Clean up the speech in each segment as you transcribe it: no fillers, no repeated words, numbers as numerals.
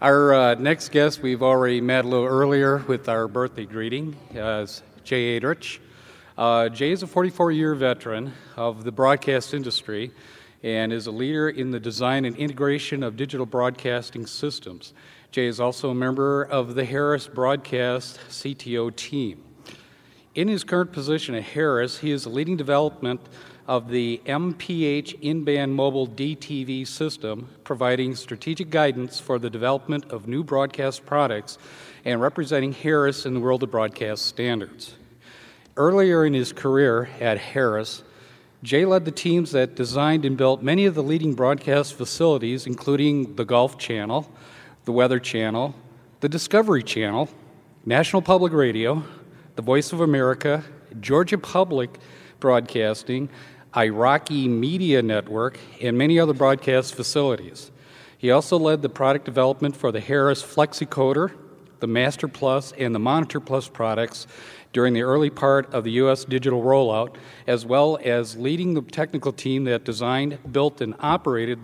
Our next guest, we've already met a little earlier with our birthday greeting, is Jay Adrich. Jay is a 44-year veteran of the broadcast industry and is a leader in the design and integration of digital broadcasting systems. Jay is also a member of the Harris Broadcast CTO team. In his current position at Harris, he is leading development of the MPH in-band mobile DTV system, providing strategic guidance for the development of new broadcast products and representing Harris in the world of broadcast standards. Earlier in his career at Harris, Jay led the teams that designed and built many of the leading broadcast facilities, including the Golf Channel, the Weather Channel, the Discovery Channel, National Public Radio, the Voice of America, Georgia Public Broadcasting, Iraqi Media Network, and many other broadcast facilities. He also led the product development for the Harris FlexiCoder, the Master Plus, and the Monitor Plus products during the early part of the U.S. digital rollout, as well as leading the technical team that designed, built, and operated the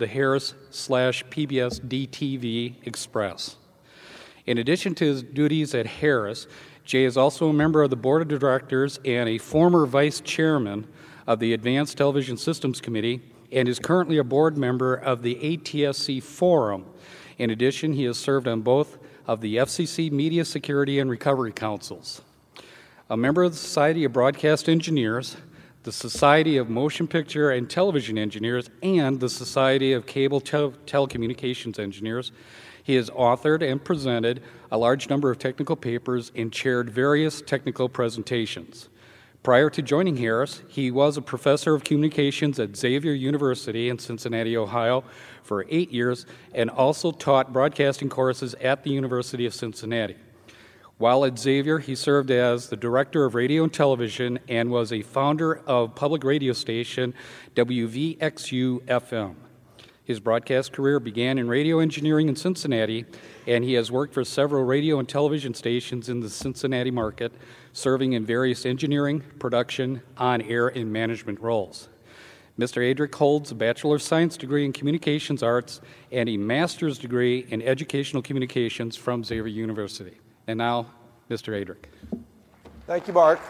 Harris/PBS DTV Express. In addition to his duties at Harris, Jay is also a member of the Board of Directors and a former vice chairman of the Advanced Television Systems Committee, and is currently a board member of the ATSC Forum. In addition, he has served on both of the FCC Media Security and Recovery Councils. A member of the Society of Broadcast Engineers, the Society of Motion Picture and Television Engineers, and the Society of Cable Telecommunications Engineers, he has authored and presented a large number of technical papers and chaired various technical presentations. Prior to joining Harris, he was a professor of communications at Xavier University in Cincinnati, Ohio, for 8 years, and also taught broadcasting courses at the University of Cincinnati. While at Xavier, he served as the director of radio and television and was a founder of public radio station WVXU-FM. His broadcast career began in radio engineering in Cincinnati, and he has worked for several radio and television stations in the Cincinnati market, serving in various engineering, production, on-air, and management roles. Mr. Adrich holds a Bachelor of Science degree in Communications Arts and a Master's degree in Educational Communications from Xavier University. And now, Mr. Adrich. Thank you, Mark.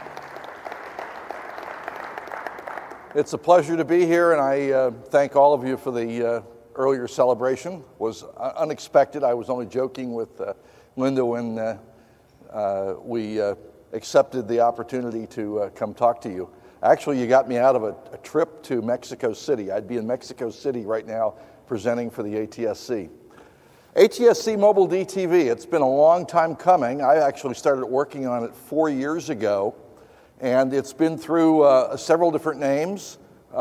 It's a pleasure to be here, and I thank all of you for the earlier celebration. It was unexpected. I was only joking with Linda when we accepted the opportunity to come talk to you. Actually, you got me out of a trip to Mexico City. I'd be in Mexico City right now presenting for the ATSC. ATSC Mobile DTV, it's been a long time coming. I actually started working on it 4 years ago, and it's been through several different names.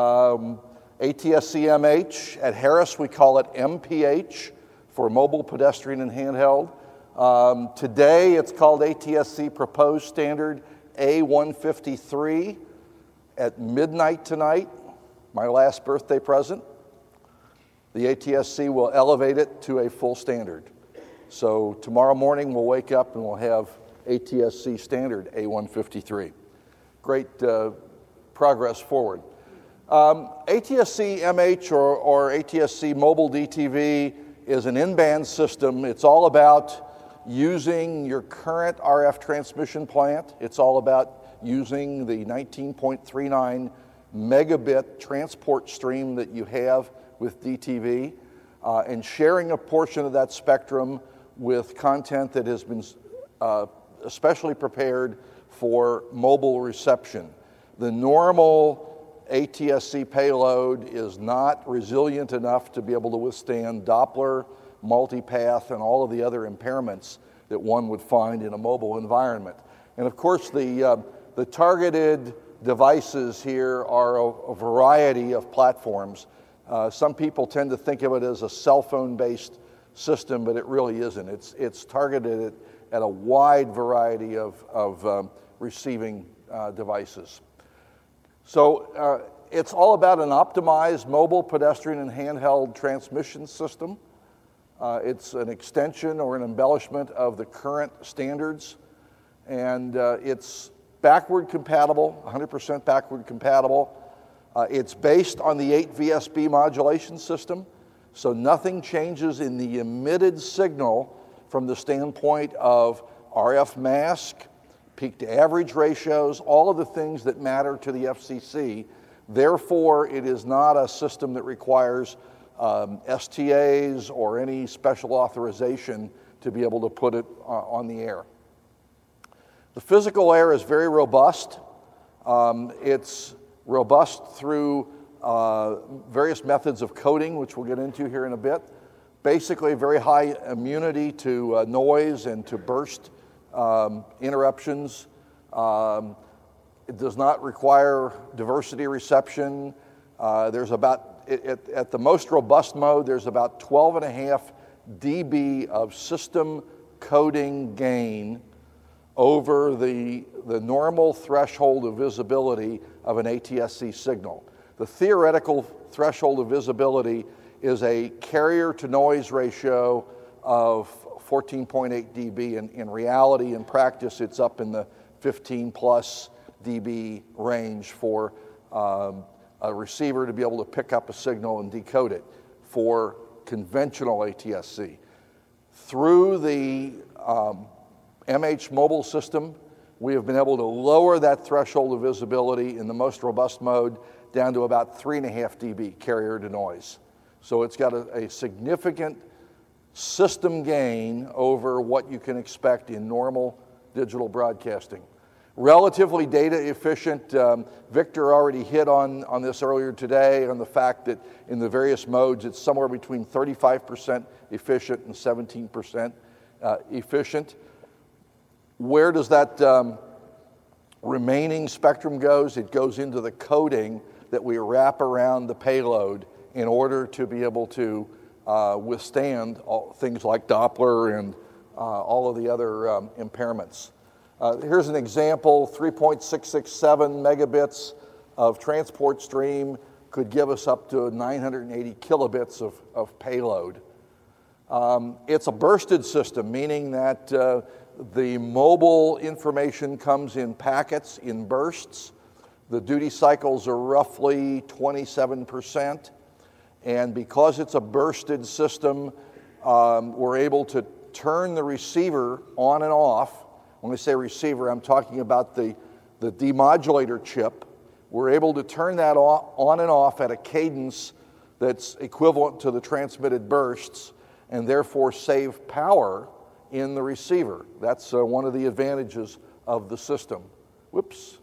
ATSC MH, at Harris we call it MPH for Mobile Pedestrian and Handheld. Today it's called ATSC Proposed Standard A153. At midnight tonight, my last birthday present, the ATSC will elevate it to a full standard. So tomorrow morning we'll wake up and we'll have ATSC standard A153. Great progress forward. ATSC MH or ATSC Mobile DTV is an in-band system. It's all about using your current RF transmission plant. It's all about using the 19.39 megabit transport stream that you have with DTV and sharing a portion of that spectrum with content that has been especially prepared for mobile reception. The normal ATSC payload is not resilient enough to be able to withstand Doppler, multipath, and all of the other impairments that one would find in a mobile environment. And of course, the targeted devices here are a variety of platforms. Some people tend to think of it as a cell phone-based system, but it really isn't. It's targeted at a wide variety of receiving devices. So it's all about an optimized mobile, pedestrian, and handheld transmission system. It's an extension or an embellishment of the current standards, and it's backward compatible, 100% backward compatible. It's based on the 8 VSB modulation system. So nothing changes in the emitted signal from the standpoint of RF mask, peak to average ratios, all of the things that matter to the FCC. Therefore, it is not a system that requires STAs or any special authorization to be able to put it on the air. The physical air is very robust. It's robust through various methods of coding, which we'll get into here in a bit. Basically, very high immunity to noise and to burst interruptions. It does not require diversity reception. There's about, at the most robust mode, there's about 12.5 dB of system coding gain over the normal threshold of visibility of an ATSC signal. The theoretical threshold of visibility is a carrier to noise ratio of 14.8 dB. In reality, in practice, it's up in the 15 plus dB range for a receiver to be able to pick up a signal and decode it for conventional ATSC. Through the MH mobile system, we have been able to lower that threshold of visibility in the most robust mode down to about 3.5 dB carrier to noise. So it's got a significant system gain over what you can expect in normal digital broadcasting. Relatively data efficient. Victor already hit on this earlier today, on the fact that in the various modes it's somewhere between 35% efficient and 17% efficient. Where does that remaining spectrum goes? It goes into the coding that we wrap around the payload in order to be able to withstand things like Doppler and all of the other impairments. Here's an example, 3.667 megabits of transport stream could give us up to 980 kilobits of payload. It's a bursted system, meaning that the mobile information comes in packets, in bursts. The duty cycles are roughly 27%. And because it's a bursted system, we're able to turn the receiver on and off. When I say receiver, I'm talking about the demodulator chip. We're able to turn that on and off at a cadence that's equivalent to the transmitted bursts and therefore save power in the receiver. That's one of the advantages of the system. Whoops.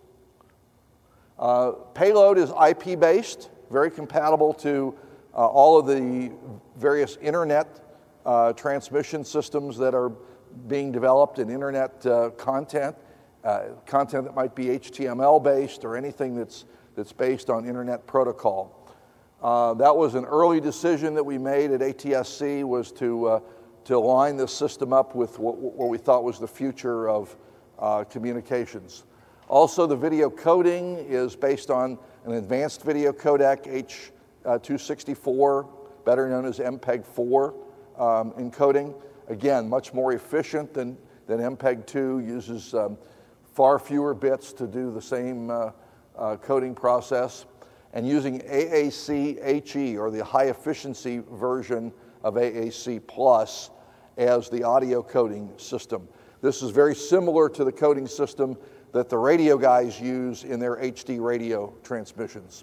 Payload is IP-based, very compatible to all of the various internet transmission systems that are being developed in internet content that might be HTML-based or anything that's based on internet protocol. That was an early decision that we made at ATSC, was to line this system up with what we thought was the future of communications. Also, the video coding is based on an advanced video codec, H.264, better known as MPEG-4 encoding. Again, much more efficient than MPEG-2, uses far fewer bits to do the same coding process, and using AAC-HE, or the high efficiency version of AAC Plus, as the audio coding system. This is very similar to the coding system that the radio guys use in their HD radio transmissions.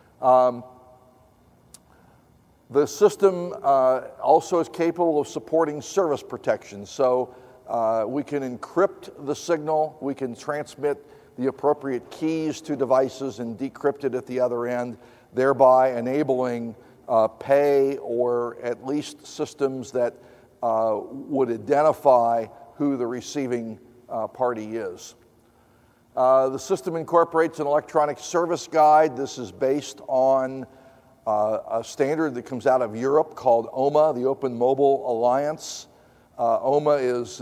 The system also is capable of supporting service protection. So we can encrypt the signal, we can transmit the appropriate keys to devices and decrypt it at the other end, thereby enabling pay or at least systems that would identify who the receiving party is. The system incorporates an electronic service guide. This is based on a standard that comes out of Europe called OMA, the Open Mobile Alliance. OMA is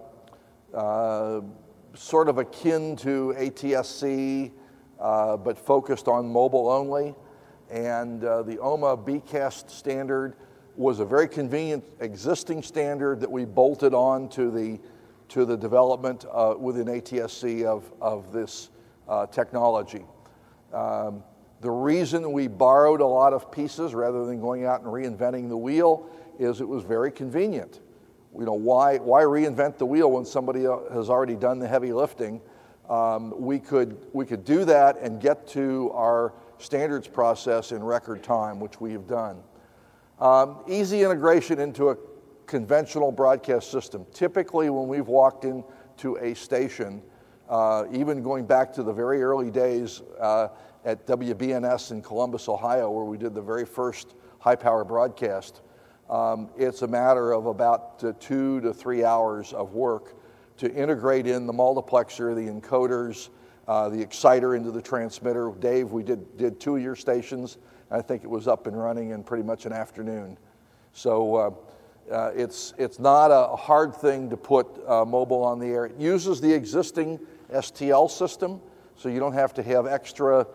sort of akin to ATSC, but focused on mobile only. And the OMA BCAST standard was a very convenient existing standard that we bolted on to the the development within ATSC of this technology. The reason we borrowed a lot of pieces rather than going out and reinventing the wheel is it was very convenient. Why reinvent the wheel when somebody has already done the heavy lifting? We could do that and get to our standards process in record time, which we have done. Easy integration into a conventional broadcast system. Typically, when we've walked into a station, even going back to the very early days at WBNS in Columbus, Ohio, where we did the very first high-power broadcast, it's a matter of about 2 to 3 hours of work to integrate in the multiplexer, the encoders, the exciter into the transmitter. Dave, we did 2 of your stations. I think it was up and running in pretty much an afternoon. So it's not a hard thing to put mobile on the air. It uses the existing STL system, so you don't have to have extra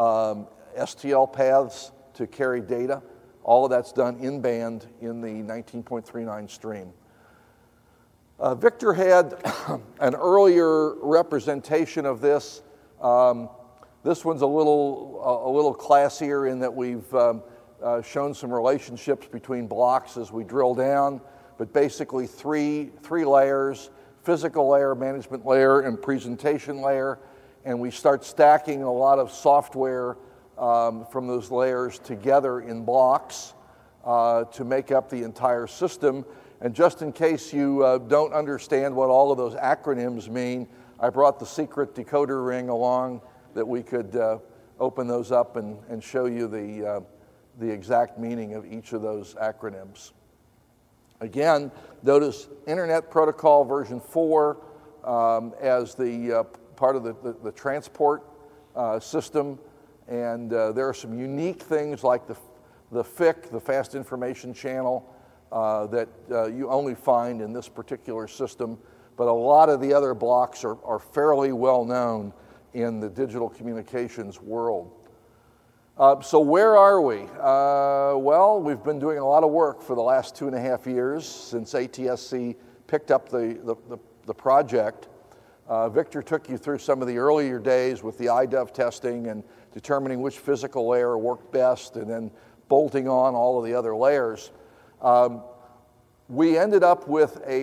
STL paths to carry data. All of that's done in band in the 19.39 stream. Victor had an earlier representation of this. This one's a little classier in that we've shown some relationships between blocks as we drill down, but basically three layers: physical layer, management layer, and presentation layer. And we start stacking a lot of software from those layers together in blocks to make up the entire system. And just in case you don't understand what all of those acronyms mean, I brought the secret decoder ring along that we could open those up and show you the exact meaning of each of those acronyms. Again, notice Internet Protocol version 4 as the part of the transport system. And there are some unique things like the FIC, the Fast Information Channel, that you only find in this particular system. But a lot of the other blocks are fairly well known in the digital communications world. So where are we? Well, we've been doing a lot of work for the last 2.5 years since ATSC picked up the project. Victor took you through some of the earlier days with the iDove testing and determining which physical layer worked best and then bolting on all of the other layers. We ended up with a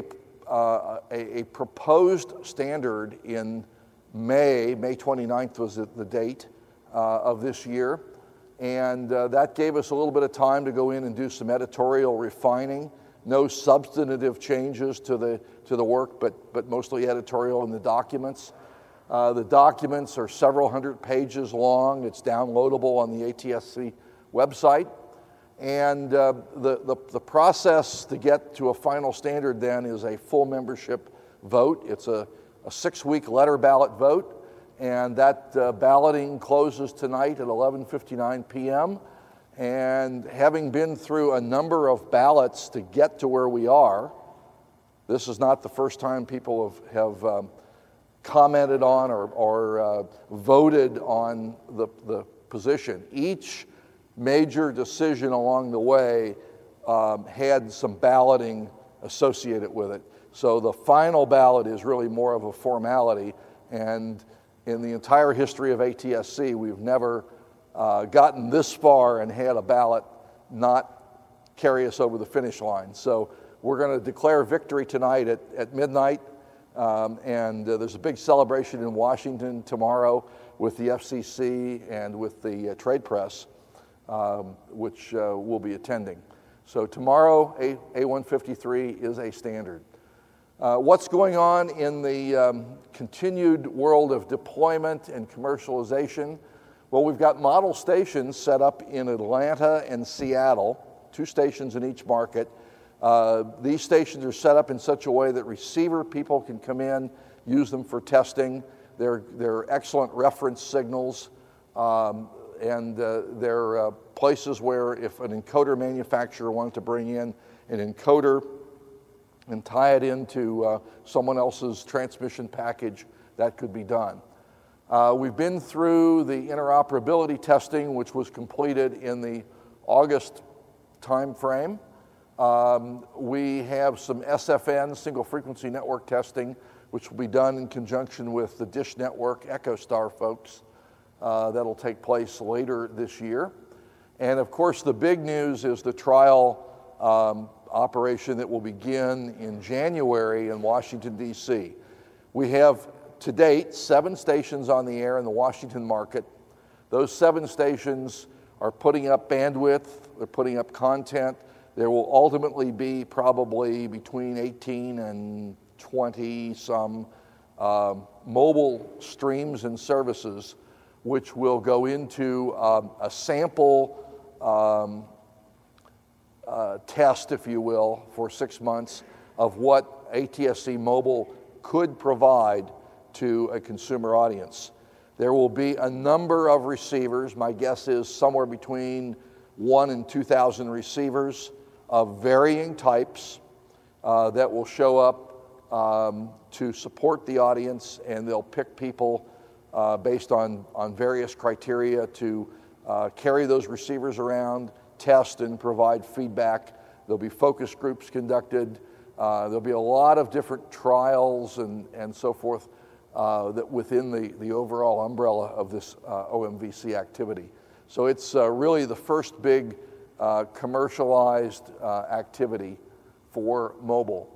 proposed standard in May 29th was the date of this year. And that gave us a little bit of time to go in and do some editorial refining. No substantive changes to the work, but mostly editorial in the documents. The documents are several hundred pages long. It's downloadable on the ATSC website. And the process to get to a final standard then is a full membership vote. It's a 6-week letter ballot vote. And that balloting closes tonight at 11:59 p.m. And having been through a number of ballots to get to where we are, this is not the first time people have commented on or voted on the position. Each major decision along the way had some balloting associated with it. So the final ballot is really more of a formality, and in the entire history of ATSC, we've never gotten this far and had a ballot not carry us over the finish line. So we're going to declare victory tonight at midnight, and there's a big celebration in Washington tomorrow with the FCC and with the trade press, which we'll be attending. So tomorrow, A153 is a standard. What's going on in the continued world of deployment and commercialization? Well, we've got model stations set up in Atlanta and Seattle, 2 stations in each market. These stations are set up in such a way that receiver people can come in, use them for testing. They're excellent reference signals, and they're places where if an encoder manufacturer wanted to bring in an encoder and tie it into someone else's transmission package, that could be done. We've been through the interoperability testing, which was completed in the August time frame. We have some SFN, single frequency network testing, which will be done in conjunction with the Dish Network EchoStar folks. that'll take place later this year. And of course, the big news is the trial operation that will begin in January in Washington, D.C. We have, to date, 7 stations on the air in the Washington market. Those 7 stations are putting up bandwidth, they're putting up content. There will ultimately be probably between 18 and 20 some mobile streams and services which will go into a sample test, if you will, for 6 months of what ATSC Mobile could provide to a consumer audience. There will be a number of receivers. My guess is somewhere between 1,000 and 2,000 receivers of varying types that will show up to support the audience, and they'll pick people based on various criteria to carry those receivers around, test and provide feedback. There'll be focus groups conducted. There'll be a lot of different trials and so forth that within the overall umbrella of this OMVC activity. So it's really the first big commercialized activity for mobile.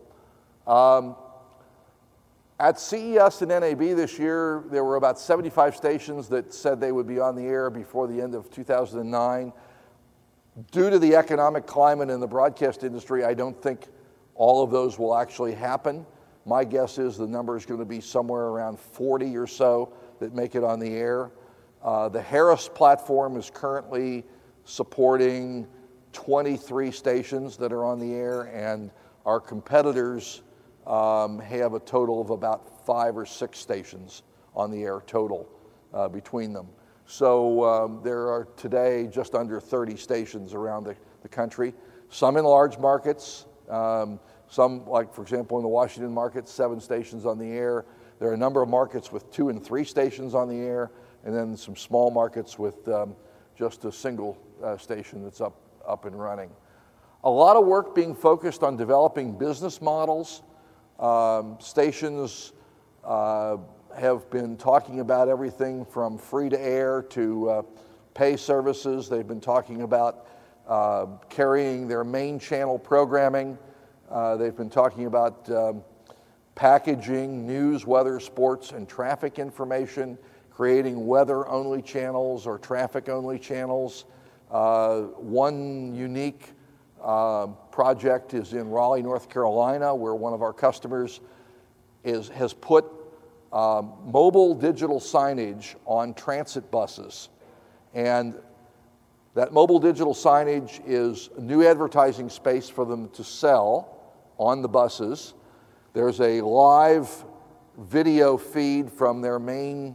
At CES and NAB this year, there were about 75 stations that said they would be on the air before the end of 2009. Due to the economic climate in the broadcast industry, I don't think all of those will actually happen. My guess is the number is going to be somewhere around 40 or so that make it on the air. The Harris platform is currently supporting 23 stations that are on the air, and our competitors have a total of about 5 or 6 stations on the air total between them. So there are today just under 30 stations around the country, some in large markets, some, like for example in the Washington market, 7 stations on the air. There are a number of markets with 2 and 3 stations on the air, and then some small markets with just a single station that's up and running. A lot of work being focused on developing business models. Stations have been talking about everything from free to air to pay services. They've been talking about carrying their main channel programming. They've been talking about packaging news, weather, sports, and traffic information, creating weather-only channels or traffic-only channels. One unique project is in Raleigh, North Carolina, where one of our customers has put mobile digital signage on transit buses. And that mobile digital signage is new advertising space for them to sell on the buses. There's a live video feed from their main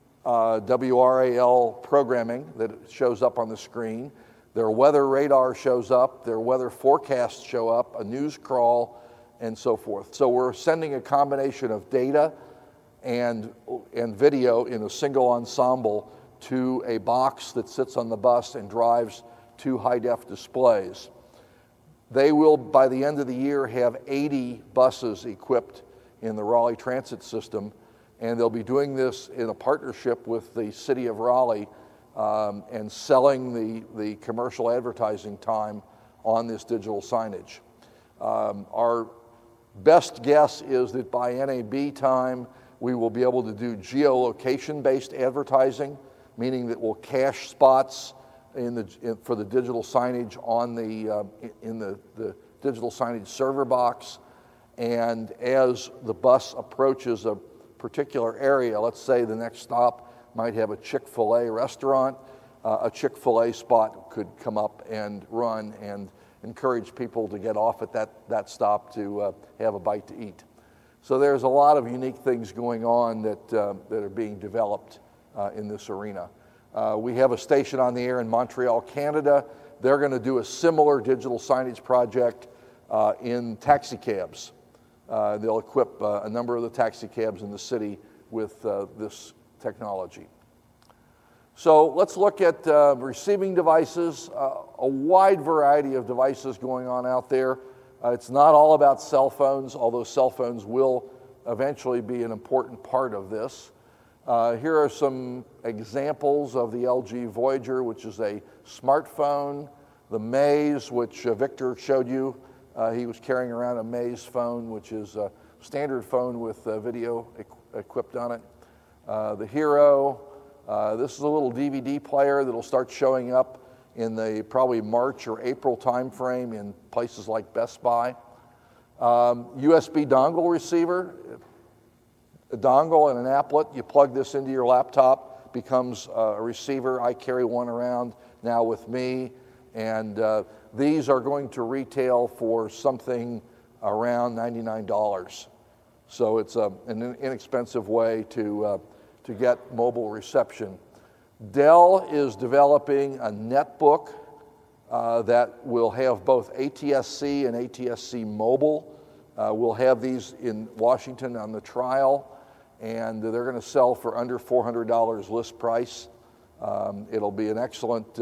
WRAL programming that shows up on the screen. Their weather radar shows up, their weather forecasts show up, a news crawl, and so forth. So we're sending a combination of data and video in a single ensemble to a box that sits on the bus and drives 2 high-def displays. They will, by the end of the year, have 80 buses equipped in the Raleigh transit system, and they'll be doing this in a partnership with the city of Raleigh and selling the commercial advertising time on this digital signage. Our best guess is that by NAB time, we will be able to do geolocation-based advertising, meaning that we'll cache spots for the digital signage on in the digital signage server box. And as the bus approaches a particular area, let's say the next stop might have a Chick-fil-A restaurant, a Chick-fil-A spot could come up and run and encourage people to get off at that stop to have a bite to eat. So there's a lot of unique things going on that are being developed in this arena. We have a station on the air in Montreal, Canada. They're going to do a similar digital signage project in taxi cabs. They'll equip a number of the taxi cabs in the city with this technology. So let's look at receiving devices, a wide variety of devices going on out there. It's not all about cell phones, although cell phones will eventually be an important part of this. Here are some examples of the LG Voyager, which is a smartphone. The Maze, which Victor showed you, he was carrying around a Maze phone, which is a standard phone with video equipped on it. The Hero, this is a little DVD player that'll start showing up in the probably March or April timeframe in places like Best Buy. USB dongle receiver, a dongle and an applet. You plug this into your laptop, becomes a receiver. I carry one around now with me, and these are going to retail for something around $99. So it's an inexpensive way to get mobile reception. Dell is developing a netbook that will have both ATSC and ATSC mobile. We'll have these in Washington on the trial, and they're going to sell for under $400 list price. It'll be an excellent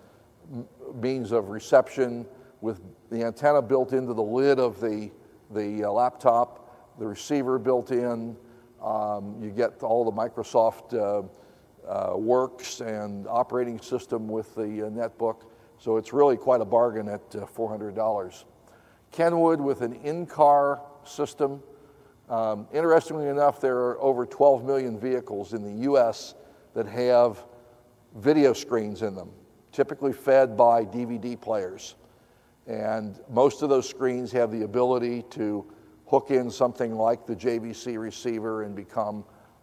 means of reception with the antenna built into the lid of the laptop, the receiver built in. You get all the Microsoft Works and operating system with the netbook. So it's really quite a bargain at $400. Kenwood with an in-car system. Interestingly enough, there are over 12 million vehicles in the U.S. that have video screens in them, typically fed by DVD players. And most of those screens have the ability to hook in something like the JVC receiver and become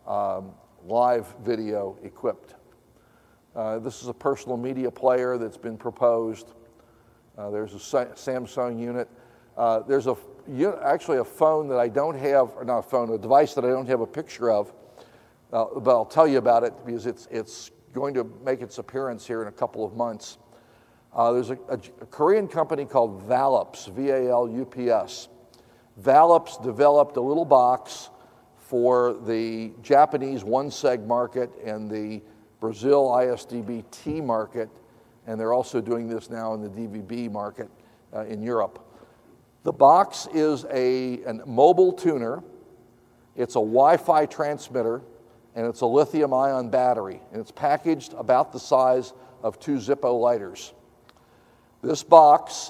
live video equipped. This is a personal media player that's been proposed. There's a Samsung unit. There's actually a phone that I don't have, or not a phone, a device that I don't have a picture of, but I'll tell you about it because it's going to make its appearance here in a couple of months. There's a Korean company called Valups, V-A-L-U-P-S. Valups developed a little box for the Japanese 1seg market and the Brazil ISDB-T market, and they're also doing this now in the DVB market in Europe. The box is a mobile tuner, it's a Wi-Fi transmitter, and it's a lithium-ion battery, and it's packaged about the size of 2 Zippo lighters. This box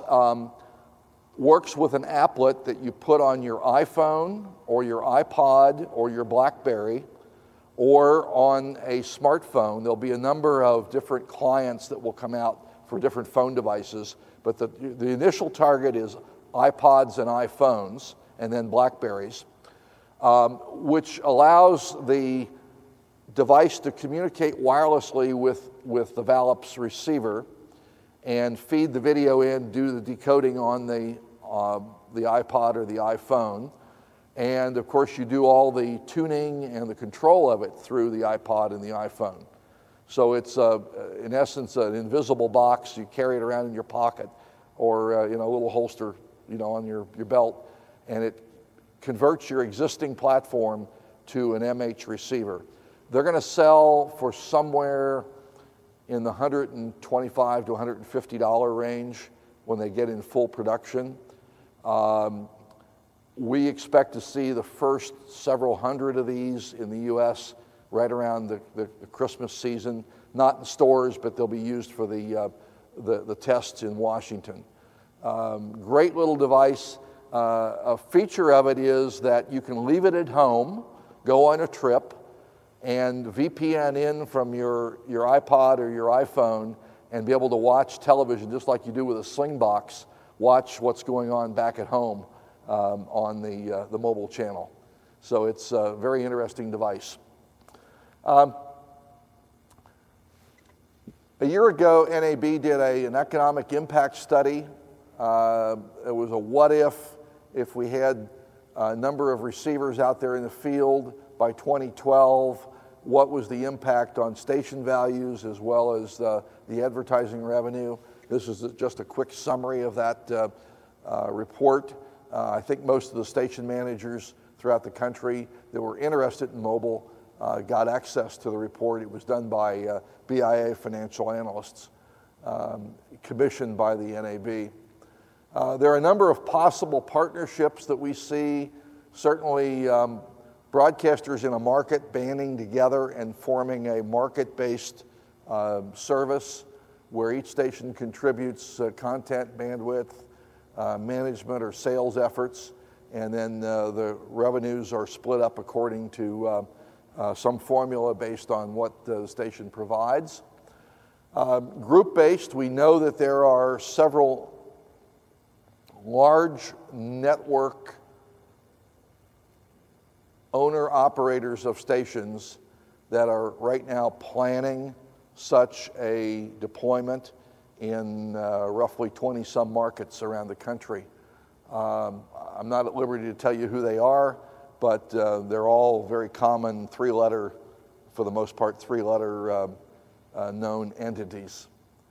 works with an applet that you put on your iPhone or your iPod or your BlackBerry or on a smartphone. There'll be a number of different clients that will come out for different phone devices, but the initial target is iPods and iPhones and then BlackBerries, which allows the device to communicate wirelessly with the Valups receiver and feed the video in, do the decoding on the iPod or the iPhone. And of course, you do all the tuning and the control of it through the iPod and the iPhone. So it's, in essence, an invisible box. You carry it around in your pocket or in a little holster, on your belt, and it converts your existing platform to an MH receiver. They're going to sell for somewhere in the $125 to $150 range when they get in full production. We expect to see the first several hundred of these in the U.S. right around the Christmas season, not in stores, but they'll be used for the tests in Washington. Great little device. A feature of it is that you can leave it at home, go on a trip, and VPN in from your iPod or your iPhone and be able to watch television just like you do with a Slingbox, watch what's going on back at home on the mobile channel. So it's a very interesting device. A year ago, NAB did an economic impact study. It was a what if we had a number of receivers out there in the field by 2012, what was the impact on station values as well as the advertising revenue. This is just a quick summary of that report. I think most of the station managers throughout the country that were interested in mobile got access to the report. It was done by BIA financial analysts, commissioned by the NAB. There are a number of possible partnerships that we see. Certainly broadcasters in a market banding together and forming a market-based service where each station contributes content, bandwidth, management or sales efforts, and then the revenues are split up according to some formula based on what the station provides. Group-based, we know that there are several large network owner-operators of stations that are right now planning such a deployment in roughly 20-some markets around the country. I'm not at liberty to tell you who they are, but they're all very common three-letter, for the most part, three-letter known entities.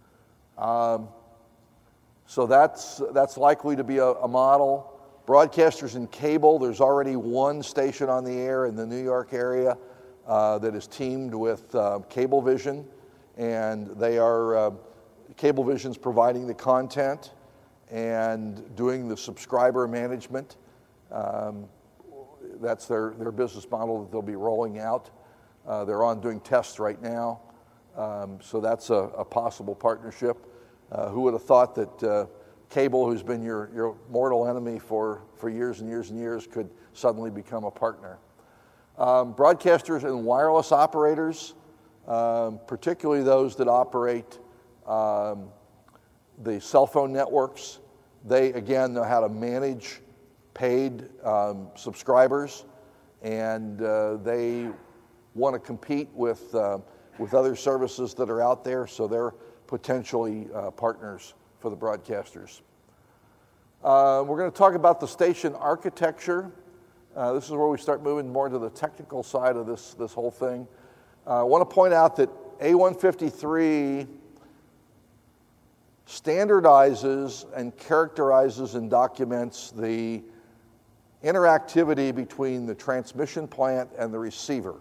So that's likely to be a model. Broadcasters in cable, there's already one station on the air in the New York area that is teamed with Cablevision, and they are, Cablevision's providing the content and doing the subscriber management. That's their business model that they'll be rolling out. They're on doing tests right now, so that's a possible partnership. Who would have thought that cable, who's been your mortal enemy for years and years and years, could suddenly become a partner? Broadcasters and wireless operators, particularly those that operate the cell phone networks, they again know how to manage paid subscribers, and they want to compete with other services that are out there, so they're potentially partners for the broadcasters. We're going to talk about the station architecture. This is where we start moving more to the technical side of this whole thing. I want to point out that A153 standardizes and characterizes and documents the interactivity between the transmission plant and the receiver.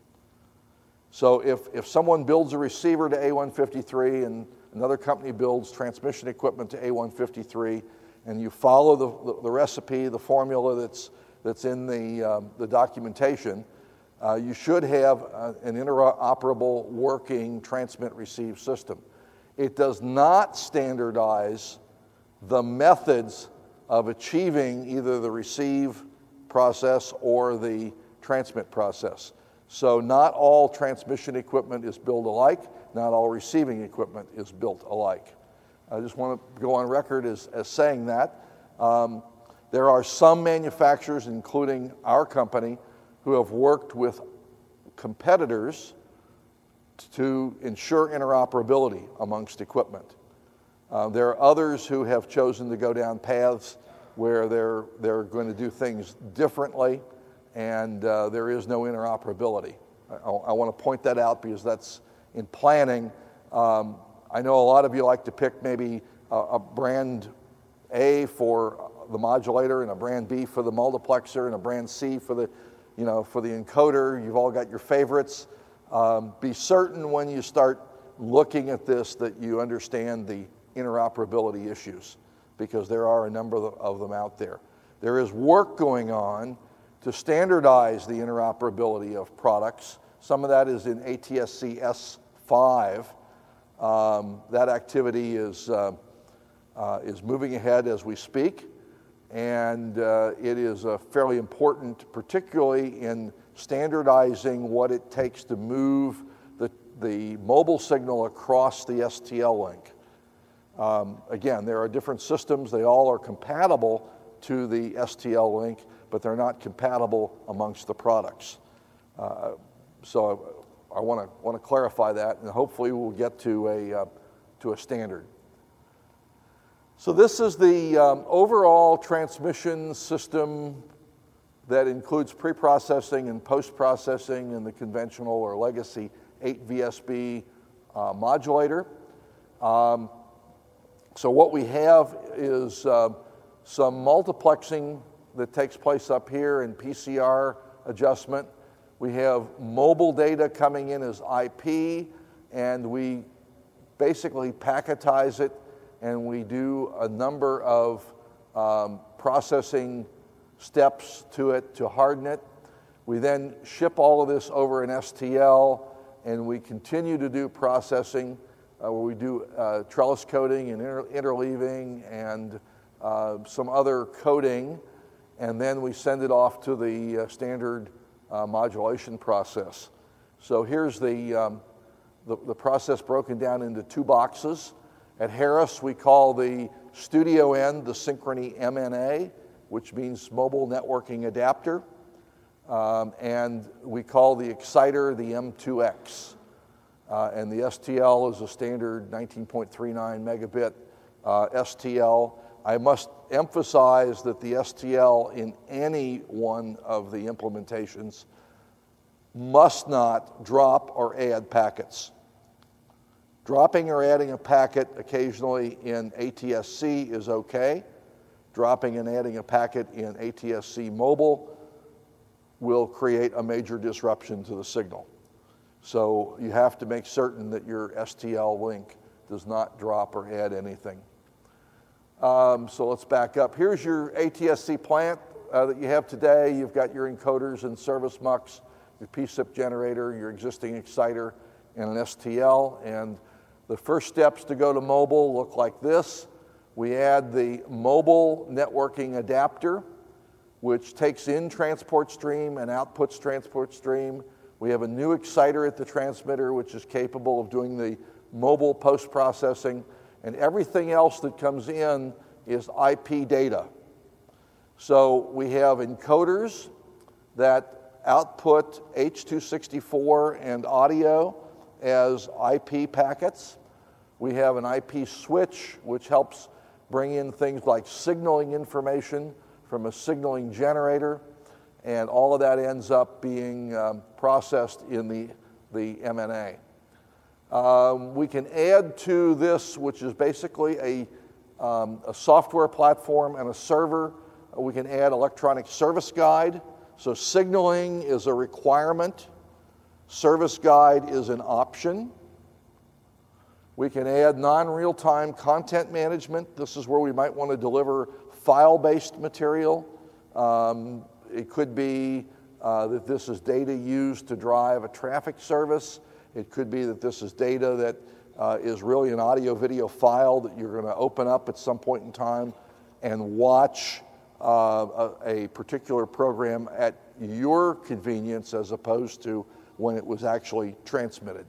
So if someone builds a receiver to A153 and another company builds transmission equipment to A153, and you follow the recipe, the formula that's in the documentation, you should have an interoperable working transmit-receive system. It does not standardize the methods of achieving either the receive process or the transmit process. So not all transmission equipment is built alike, not all receiving equipment is built alike. I just want to go on record as saying that. There are some manufacturers, including our company, who have worked with competitors to ensure interoperability amongst equipment. There are others who have chosen to go down paths where they're going to do things differently, and there is no interoperability. I want to point that out because that's in planning. I know a lot of you like to pick maybe a brand A for the modulator and a brand B for the multiplexer and a brand C for the encoder. You've all got your favorites. Be certain when you start looking at this that you understand the interoperability issues, because there are a number of them out there. There is work going on to standardize the interoperability of products. Some of that is in ATSC S5. That activity is moving ahead as we speak, and it is fairly important, particularly in standardizing what it takes to move the mobile signal across the STL link. Again, there are different systems. They all are compatible to the STL link, but they're not compatible amongst the products. So I want to clarify that, and hopefully we'll get to a standard. So this is the overall transmission system that includes pre-processing and post-processing in the conventional or legacy 8 VSB modulator. So what we have is some multiplexing that takes place up here in PCR adjustment. We have mobile data coming in as IP, and we basically packetize it, and we do a number of processing steps to it to harden it. We then ship all of this over an STL, and we continue to do processing where we do trellis coating and interleaving and some other coating, and then we send it off to the standard modulation process. So here's the process broken down into two boxes. At Harris, we call the studio end the Synchrony MNA, which means Mobile Networking Adapter. And we call the exciter the M2X. And the STL is a standard 19.39 megabit STL. I must emphasize that the STL in any one of the implementations must not drop or add packets. Dropping or adding a packet occasionally in ATSC is okay. Dropping and adding a packet in ATSC mobile will create a major disruption to the signal. So you have to make certain that your STL link does not drop or add anything. So let's back up. Here's your ATSC plant that you have today. You've got your encoders and service muxs, your PSIP generator, your existing exciter, and an STL. And the first steps to go to mobile look like this. We add the mobile networking adapter, which takes in transport stream and outputs transport stream. We have a new exciter at the transmitter, which is capable of doing the mobile post-processing, and everything else that comes in is IP data. So we have encoders that output H.264 and audio as IP packets. We have an IP switch, which helps bring in things like signaling information from a signaling generator, and all of that ends up being processed in the MNA. We can add to this, which is basically a software platform and a server. We can add electronic service guide. So signaling is a requirement. Service guide is an option. We can add non-real-time content management. This is where we might want to deliver file-based material. It could be that this is data used to drive a traffic service. It could be that this is data that is really an audio-video file that you're going to open up at some point in time and watch a particular program at your convenience as opposed to when it was actually transmitted.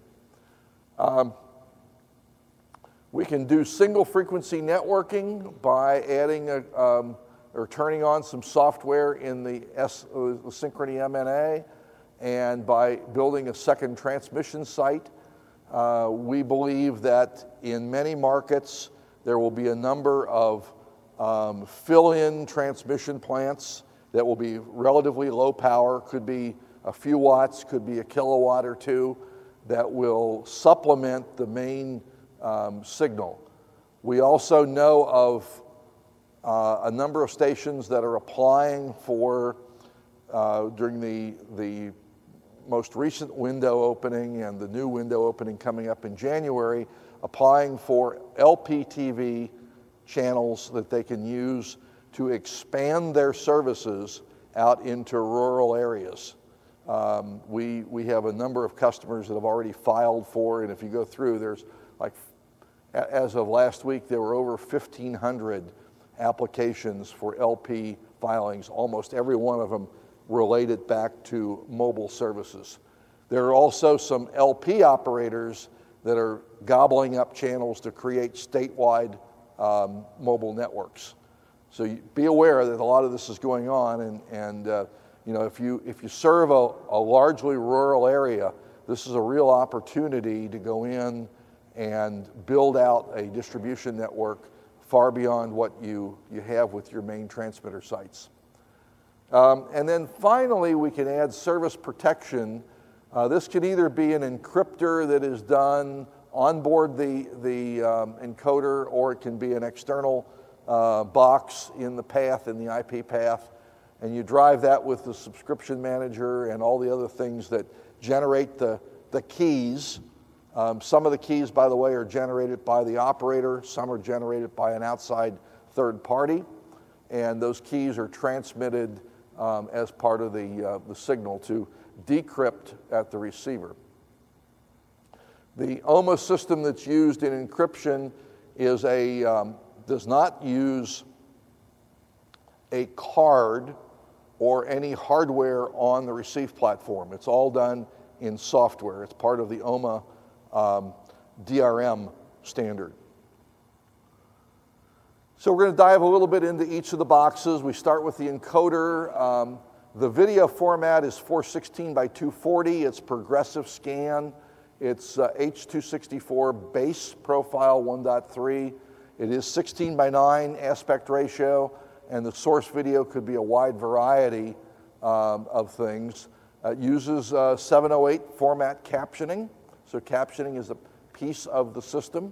We can do single frequency networking by adding or turning on some software in the Synchrony MNA, and by building a second transmission site. We believe that in many markets there will be a number of fill-in transmission plants that will be relatively low power, could be a few watts, could be a kilowatt or two, that will supplement the main signal. We also know of a number of stations that are applying for, during the most recent window opening and the new window opening coming up in January, applying for LPTV channels that they can use to expand their services out into rural areas. We have a number of customers that have already filed for, and if you go through, there's like, as of last week, there were over 1,500 applications for LP filings, almost every one of them related back to mobile services. There are also some LP operators that are gobbling up channels to create statewide mobile networks. So be aware that a lot of this is going on, and you know, if you serve a largely rural area, this is a real opportunity to go in and build out a distribution network far beyond what you have with your main transmitter sites. And then finally, we can add service protection. This can either be an encryptor that is done on board the encoder, or it can be an external box in the path, in the IP path, and you drive that with the subscription manager and all the other things that generate the keys. Some of the keys, by the way, are generated by the operator. Some are generated by an outside third party. And those keys are transmitted as part of the signal to decrypt at the receiver. The OMA system that's used in encryption is does not use a card or any hardware on the receive platform. It's all done in software. It's part of the OMA DRM standard. So we're going to dive a little bit into each of the boxes. We start with the encoder. The video format is 416 by 240. It's progressive scan. It's H.264 base profile 1.3. It is 16 by 9 aspect ratio, and the source video could be a wide variety of things. It uses 708 format captioning, so captioning is a piece of the system.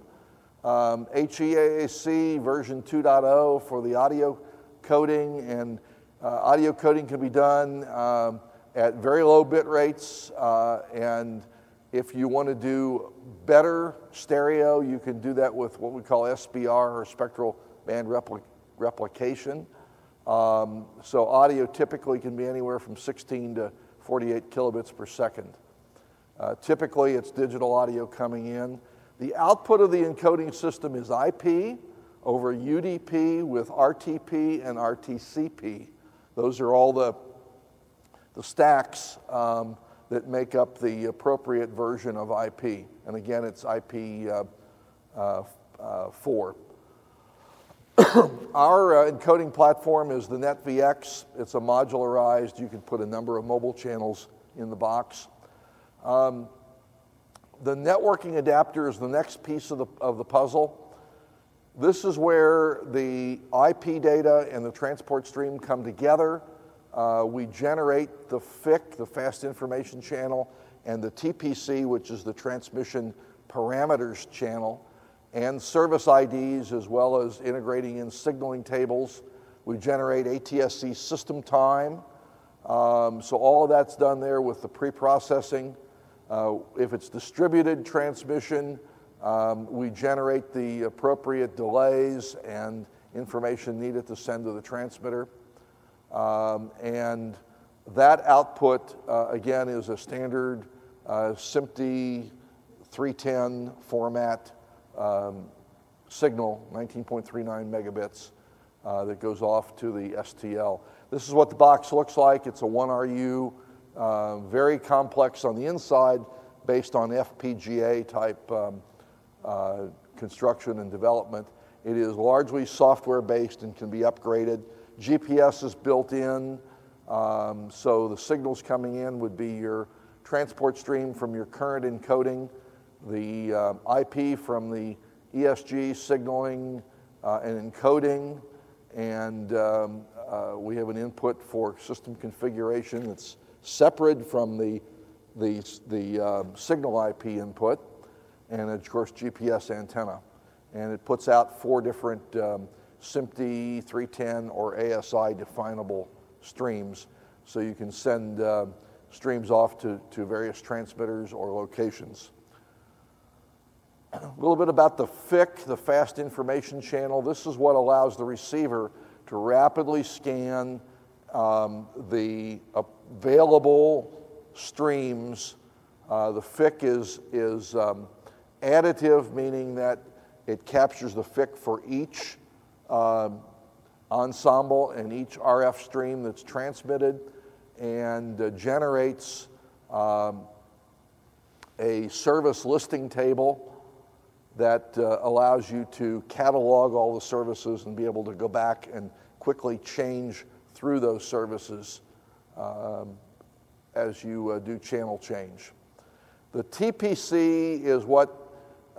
HEAAC version 2.0 for the audio coding, and audio coding can be done at very low bit rates, and if you want to do better stereo, you can do that with what we call SBR, or spectral band replication. So audio typically can be anywhere from 16 to 48 kilobits per second. Typically, it's digital audio coming in. The output of the encoding system is IP over UDP with RTP and RTCP. Those are all the stacks that make up the appropriate version of IP. And again, it's IP4. Our encoding platform is the NetVX. It's a modularized, you can put a number of mobile channels in the box. The networking adapter is the next piece of the puzzle. This is where the IP data and the transport stream come together. We generate the FIC, the Fast Information Channel, and the TPC, which is the Transmission Parameters Channel, and service IDs, as well as integrating in signaling tables. We generate ATSC system time. So all of that's done there with the pre-processing. If it's distributed transmission, we generate the appropriate delays and information needed to send to the transmitter. And that output, again, is a standard SMPTE 310 format signal, 19.39 megabits, that goes off to the STL. This is what the box looks like. It's a 1RU, very complex on the inside, based on FPGA type construction and development. It is largely software based and can be upgraded. GPS is built in, so the signals coming in would be your transport stream from your current encoding, the IP from the ESG signaling and encoding, and we have an input for system configuration that's separate from the signal IP input, and of course GPS antenna. And it puts out 4 different SMPTE 310 or ASI definable streams, so you can send streams off to various transmitters or locations. A little bit about the FIC, the Fast Information Channel. This is what allows the receiver to rapidly scan the available streams. The FIC is additive, meaning that it captures the FIC for each ensemble and each RF stream that's transmitted, and generates a service listing table that allows you to catalog all the services and be able to go back and quickly change through those services as you do channel change. The TPC is what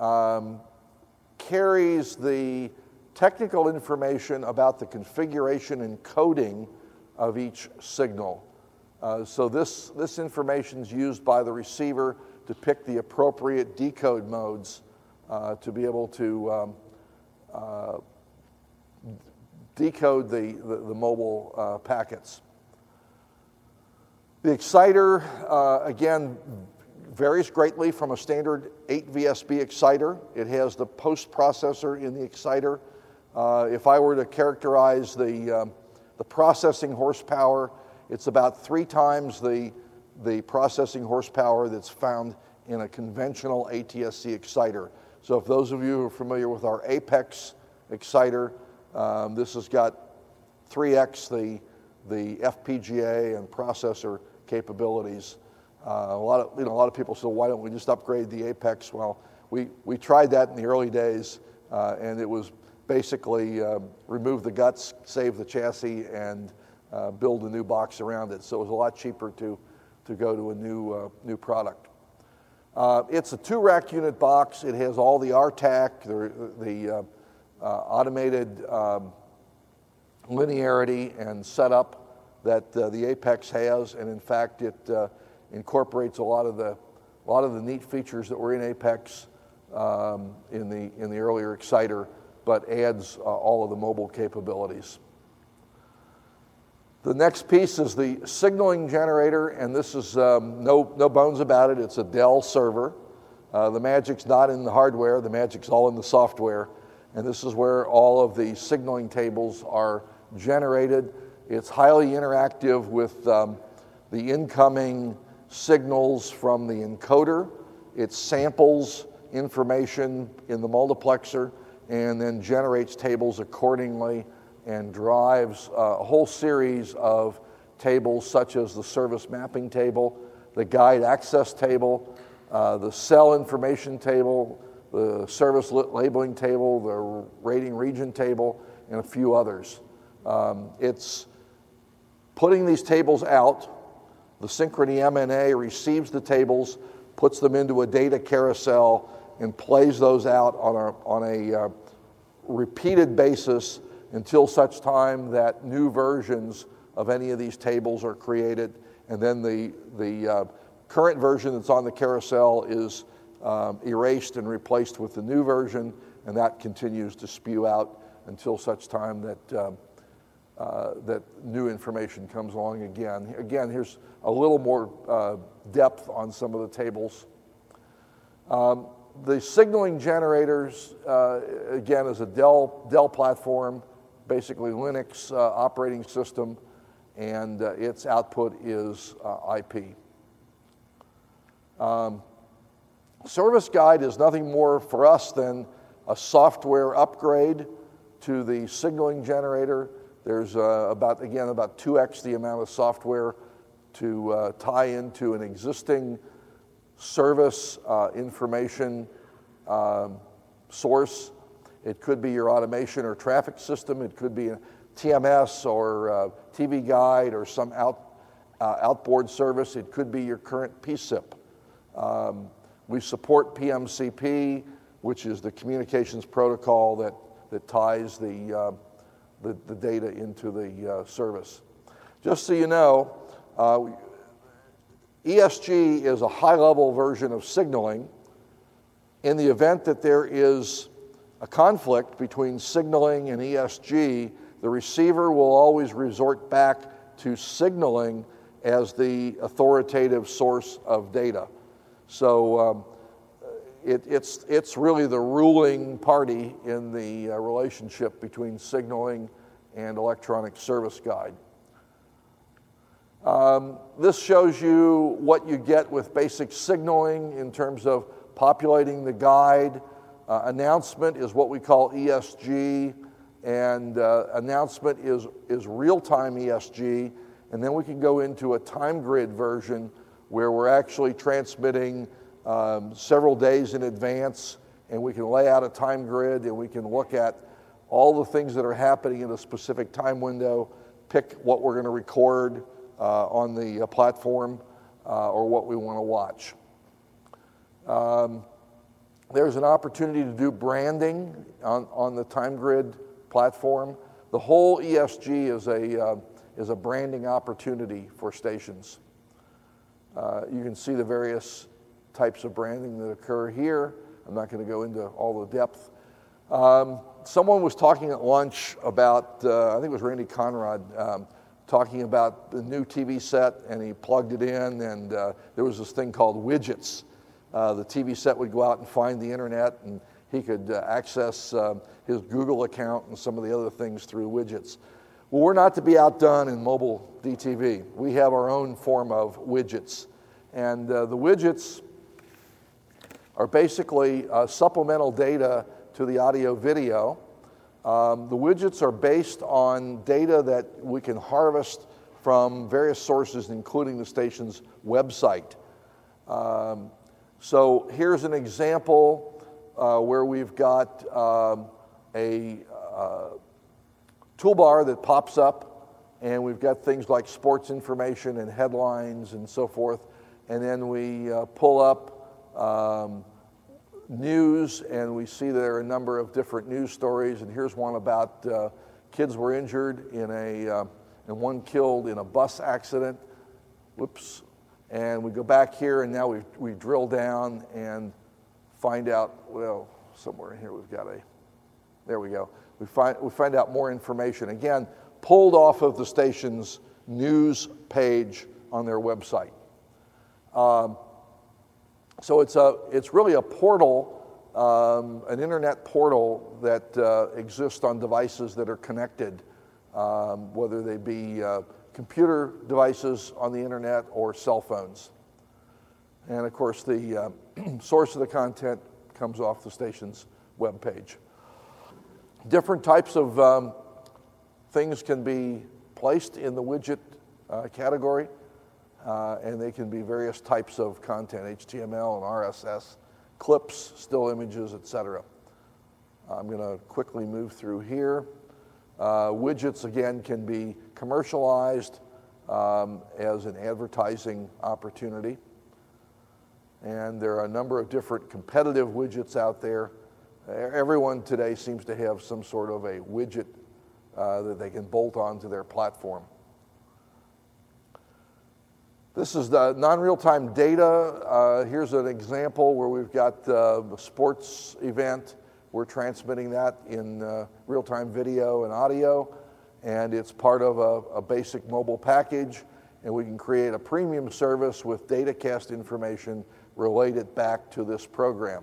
carries the technical information about the configuration and coding of each signal. So this information is used by the receiver to pick the appropriate decode modes to be able to decode the mobile packets. The exciter, again, varies greatly from a standard 8 VSB exciter. It has the post processor in the exciter. If I were to characterize the processing horsepower, It's about 3 times the processing horsepower that's found in a conventional ATSC exciter. So if those of you who are familiar with our Apex exciter, this has got 3x the FPGA and processor capabilities. A lot of people say, why don't we just upgrade the Apex? Well, we tried that in the early days, and it was basically remove the guts, save the chassis, and build a new box around it. So it was a lot cheaper to go to a new product. It's a 2-rack unit box. It has all the RTAC, the automated linearity and setup that the Apex has, and in fact, it incorporates a lot of the neat features that were in Apex in the earlier exciter, but adds all of the mobile capabilities. The next piece is the signaling generator, and this is no bones about it. It's a Dell server. The magic's not in the hardware. The magic's all in the software, and this is where all of the signaling tables are generated. It's highly interactive with the incoming signals from the encoder. It samples information in the multiplexer and then generates tables accordingly and drives a whole series of tables such as the service mapping table, the guide access table, the cell information table, the service labeling table, the rating region table, and a few others. It's putting these tables out. The Synchrony MNA receives the tables, puts them into a data carousel, and plays those out on a repeated basis until such time that new versions of any of these tables are created, and then the current version that's on the carousel is erased and replaced with the new version, and that continues to spew out until such time that that new information comes along again. Again, here's a little more depth on some of the tables. The signaling generators, again, is a Dell platform, basically Linux operating system, and its output is IP. Service Guide is nothing more for us than a software upgrade to the signaling generator. There's about 2x the amount of software to tie into an existing service information source. It could be your automation or traffic system. It could be a TMS or TV Guide or some outboard service. It could be your current PSIP. We support PMCP, which is the communications protocol that ties the data into the service. Just so you know, ESG is a high-level version of signaling. In the event that there is a conflict between signaling and ESG, the receiver will always resort back to signaling as the authoritative source of data. So it's really the ruling party in the relationship between signaling and electronic service guide. This shows you what you get with basic signaling in terms of populating the guide. Announcement is what we call ESG, and announcement is real-time ESG, and then we can go into a time grid version where we're actually transmitting several days in advance, and we can lay out a time grid, and we can look at all the things that are happening in a specific time window, pick what we're going to record on the platform or what we want to watch. There's an opportunity to do branding on the time grid platform. The whole ESG is a branding opportunity for stations. You can see the various types of branding that occur here. I'm not going to go into all the depth. Someone was talking at lunch about, I think it was Randy Conrad, talking about the new TV set, and he plugged it in, and there was this thing called widgets. The TV set would go out and find the internet, and he could access his Google account and some of the other things through widgets. Well, we're not to be outdone in mobile DTV. We have our own form of widgets. And the widgets are basically supplemental data to the audio video. The widgets are based on data that we can harvest from various sources, including the station's website. So here's an example where we've got a toolbar that pops up, and we've got things like sports information and headlines and so forth. And then we pull up news, and we see there are a number of different news stories. And here's one about kids were injured and one killed in a bus accident. Whoops. And we go back here, and now we drill down and find out, well, somewhere in here we've got there we go. We find out more information, again, pulled off of the station's news page on their website. So it's really a portal, an internet portal that exists on devices that are connected, whether they be computer devices on the internet or cell phones. And of course, the source of the content comes off the station's webpage. Different types of things can be placed in the widget category, and they can be various types of content, HTML and RSS, clips, still images, etc. I'm going to quickly move through here. Widgets, again, can be commercialized as an advertising opportunity. And there are a number of different competitive widgets out there. Everyone today seems to have some sort of a widget that they can bolt onto their platform. This is the non-real-time data. Here's an example where we've got the sports event. We're transmitting that in real-time video and audio, and it's part of a basic mobile package, and we can create a premium service with datacast information related back to this program.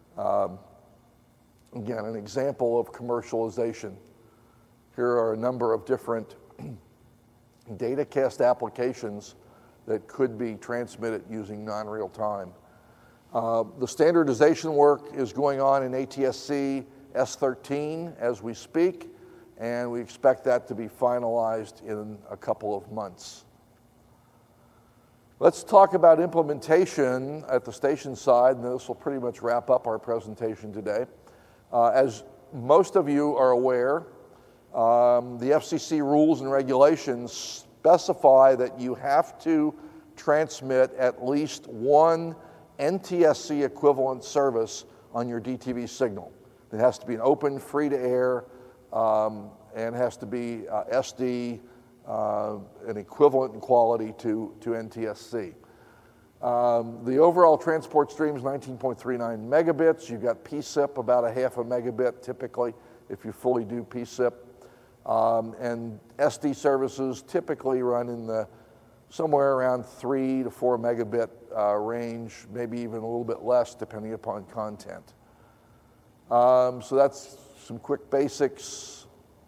Again, an example of commercialization. Here are a number of different datacast applications that could be transmitted using non-real time. The standardization work is going on in ATSC S13 as we speak, and we expect that to be finalized in a couple of months. Let's talk about implementation at the station side, and this will pretty much wrap up our presentation today. As most of you are aware, the FCC rules and regulations specify that you have to transmit at least one NTSC equivalent service on your DTV signal. It has to be an open, free-to-air, and has to be SD, an equivalent in quality to NTSC. The overall transport stream is 19.39 megabits. You've got PSIP, about a half a megabit typically, if you fully do PSIP. And SD services typically run in the somewhere around 3 to 4 megabit range, maybe even a little bit less depending upon content. So that's some quick basics.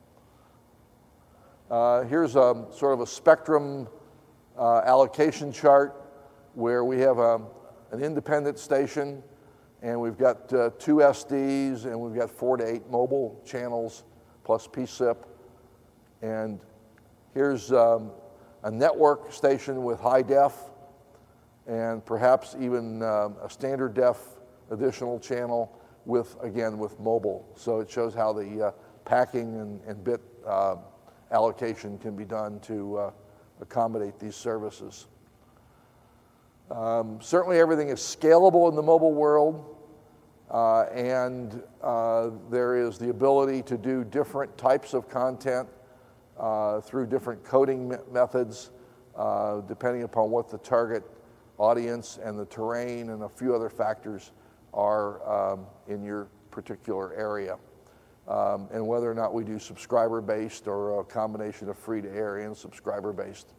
Here's a sort of a spectrum allocation chart where we have an independent station, and we've got 2 SDs, and we've got 4 to 8 mobile channels plus PSIP. And here's a network station with high def, and perhaps even a standard def additional channel with mobile. So it shows how the packing and bit allocation can be done to accommodate these services. Certainly everything is scalable in the mobile world, and there is the ability to do different types of content through different coding methods, depending upon what the target audience and the terrain and a few other factors are in your particular area, and whether or not we do subscriber-based or a combination of free-to-air and subscriber-based.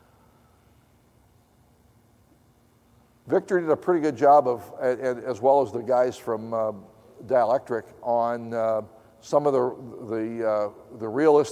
Victor did a pretty good job of, as well as the guys from Dielectric, on some of the realistic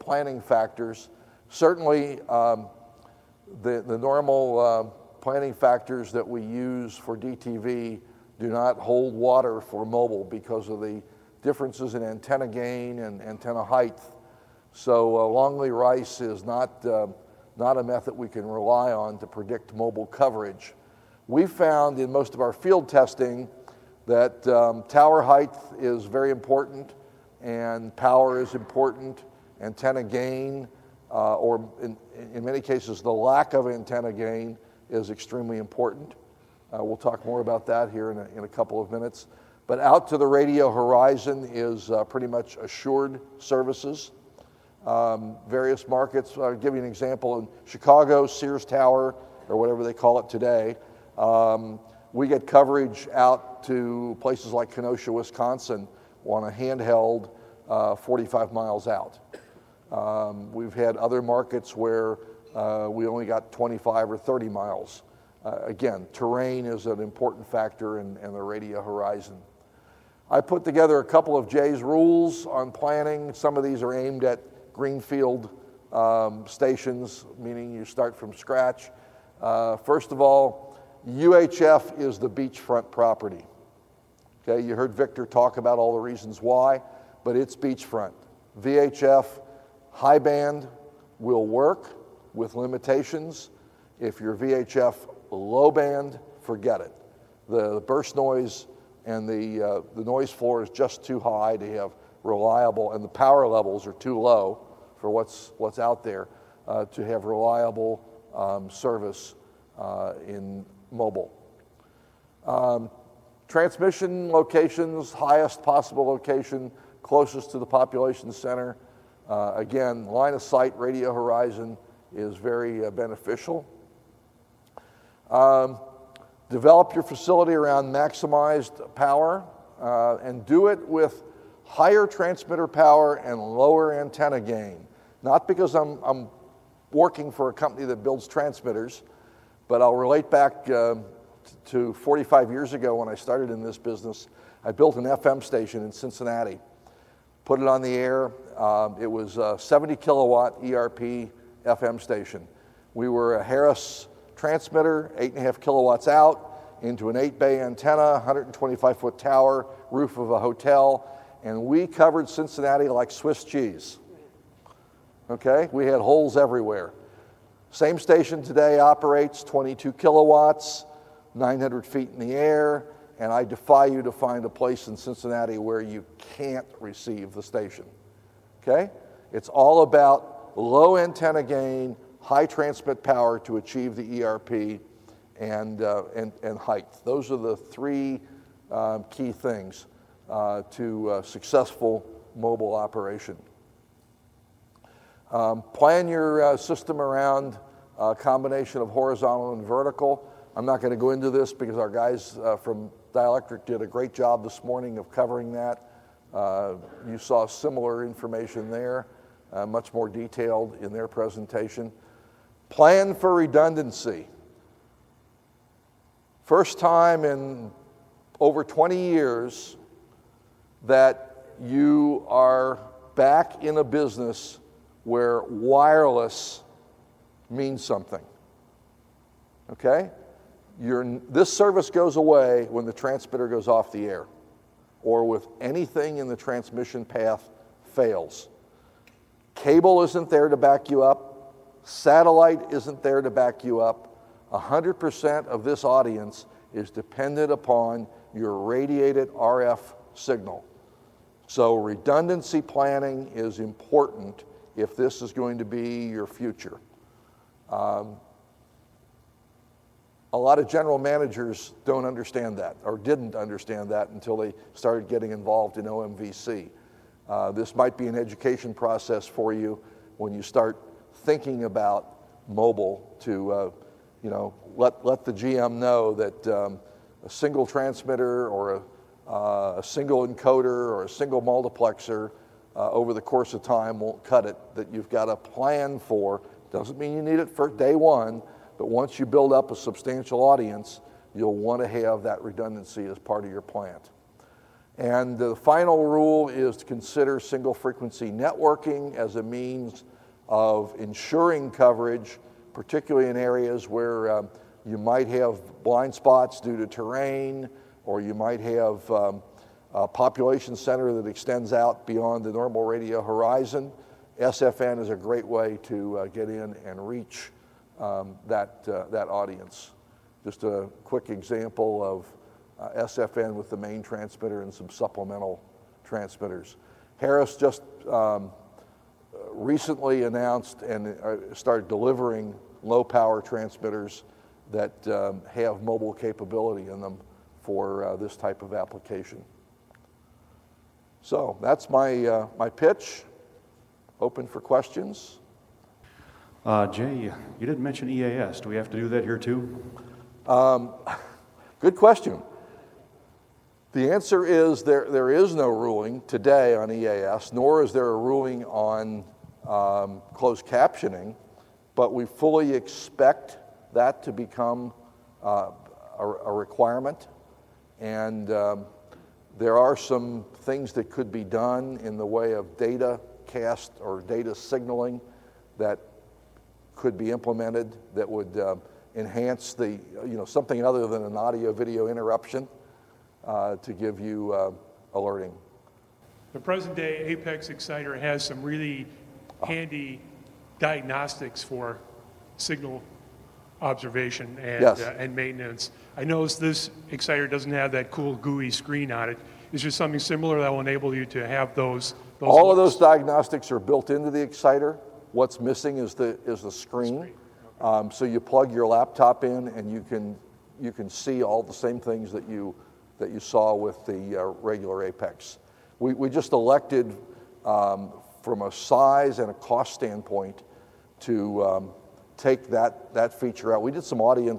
planning factors. Certainly, the normal planning factors that we use for DTV do not hold water for mobile because of the differences in antenna gain and antenna height. So Longley Rice is not a method we can rely on to predict mobile coverage. We found in most of our field testing that tower height is very important and power is important, antenna gain, or in many cases the lack of antenna gain is extremely important. We'll talk more about that here in a couple of minutes. But out to the radio horizon is pretty much assured services. Various markets, I'll give you an example. In Chicago, Sears Tower, or whatever they call it today, we get coverage out to places like Kenosha, Wisconsin on a handheld 45 miles out. We've had other markets where we only got 25 or 30 miles. Again, terrain is an important factor in the radio horizon. I put together a couple of Jay's rules on planning. Some of these are aimed at greenfield stations, meaning you start from scratch. First of all, UHF is the beachfront property. Okay, you heard Victor talk about all the reasons why, but it's beachfront. VHF high band will work with limitations. If you're VHF low band, forget it. The burst noise and the noise floor is just too high to have reliable, and the power levels are too low for what's out there to have reliable service in mobile. Transmission locations, highest possible location, closest to the population center. Again, line of sight, radio horizon is very beneficial. Develop your facility around maximized power and do it with higher transmitter power and lower antenna gain. Not because I'm working for a company that builds transmitters, but I'll relate back to 45 years ago when I started in this business. I built an FM station in Cincinnati, put it on the air. It was a 70 kilowatt ERP FM station. We were a Harris transmitter, 8.5 kilowatts out, into an 8-bay antenna, 125-foot tower, roof of a hotel, and we covered Cincinnati like Swiss cheese. Okay, we had holes everywhere. Same station today operates 22 kilowatts, 900 feet in the air, and I defy you to find a place in Cincinnati where you can't receive the station. Okay, it's all about low antenna gain, high transmit power to achieve the ERP, and height. Those are the three key things to successful mobile operation. Plan your system around a combination of horizontal and vertical. I'm not going to go into this because our guys from Dielectric did a great job this morning of covering that. You saw similar information there, much more detailed in their presentation. Plan for redundancy. First time in over 20 years that you are back in a business where wireless means something. Okay? This service goes away when the transmitter goes off the air or with anything in the transmission path fails. Cable isn't there to back you up. Satellite isn't there to back you up. 100% of this audience is dependent upon your radiated RF signal. So redundancy planning is important if this is going to be your future. A lot of general managers don't understand that or didn't understand that until they started getting involved in OMVC. This might be an education process for you when you start thinking about mobile to let the GM know that a single transmitter or a single encoder or a single multiplexer over the course of time won't cut it, that you've got a plan for. Doesn't mean you need it for day one, but once you build up a substantial audience, you'll want to have that redundancy as part of your plant. And the final rule is to consider single frequency networking as a means of ensuring coverage, particularly in areas where you might have blind spots due to terrain, or you might have a population center that extends out beyond the normal radio horizon. SFN is a great way to get in and reach that audience. Just a quick example of SFN with the main transmitter and some supplemental transmitters. Harris just recently announced and started delivering low power transmitters that have mobile capability in them for this type of application. So that's my pitch. Open for questions. Jay, you didn't mention EAS. Do we have to do that here too? Good question. The answer is there is no ruling today on EAS, nor is there a ruling on closed captioning, but we fully expect that to become a requirement. And there are some things that could be done in the way of data cast or data signaling that could be implemented that would enhance the, something other than an audio-video interruption to give you alerting. The present-day Apex Exciter has some really handy diagnostics for signal observation and, Yes. And maintenance. I noticed this Exciter doesn't have that cool GUI screen on it. Is there something similar that will enable you to have those All of looks? those diagnostics are built into the Exciter. What's missing is the screen. So you plug your laptop in, and you can see all the same things that you saw with the regular Apex. We just elected from a size and a cost standpoint to take that feature out. We did some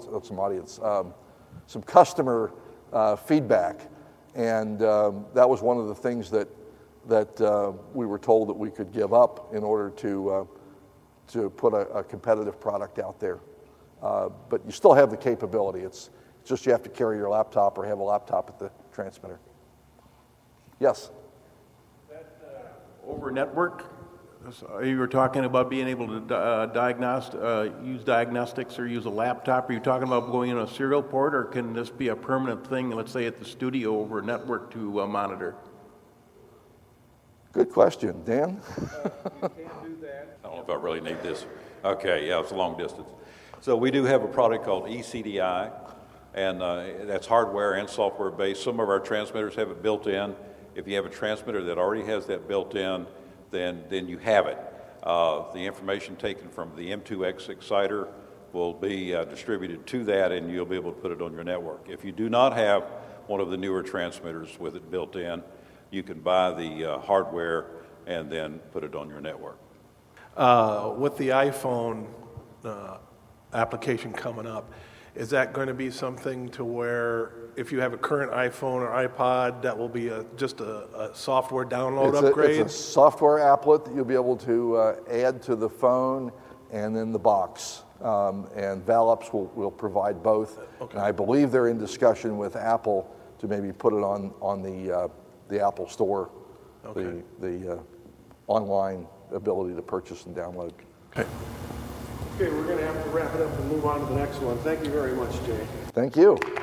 customer feedback, and that was one of the things that we were told that we could give up in order to put a competitive product out there. But you still have the capability. It's just you have to carry your laptop or have a laptop at the transmitter. Yes? Over network, you were talking about being able to use diagnostics or use a laptop. Are you talking about going in a serial port, or can this be a permanent thing, let's say at the studio over a network to monitor? Good question. Dan? You can't do that. I don't know if I really need this. Okay, yeah, it's a long distance. So we do have a product called eCDI, and that's hardware and software based. Some of our transmitters have it built in. If you have a transmitter that already has that built in, then you have it. The information taken from the M2X Exciter will be distributed to that, and you'll be able to put it on your network. If you do not have one of the newer transmitters with it built in, you can buy the hardware and then put it on your network. With the iPhone application coming up, is that going to be something to where if you have a current iPhone or iPod, that will be just a software download upgrade? It's a software applet that you'll be able to add to the phone and then the box. And Vallops will provide both. Okay. And I believe they're in discussion with Apple to maybe put it on the Apple Store, okay. the online ability to purchase and download. Okay. Okay, we're going to have to wrap it up and move on to the next one. Thank you very much, Jay. Thank you.